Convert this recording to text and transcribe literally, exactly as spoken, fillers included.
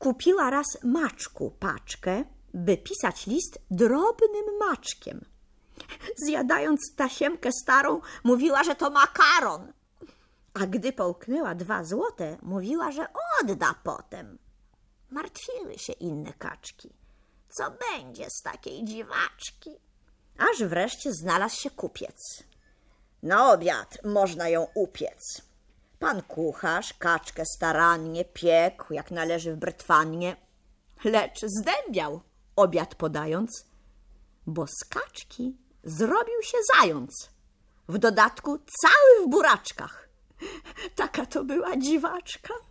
Kupiła raz maczku paczkę, by pisać list drobnym maczkiem. Zjadając tasiemkę starą, mówiła, że to makaron. A gdy połknęła dwa złote, mówiła, że odda potem. Martwiły się inne kaczki. Co będzie z takiej dziwaczki? Aż wreszcie znalazł się kupiec. Na obiad można ją upiec. Pan kucharz kaczkę starannie piekł, jak należy w brytwannie, lecz zdębiał, obiad podając, bo z kaczki zrobił się zając. W dodatku cały w buraczkach. Taka to była dziwaczka.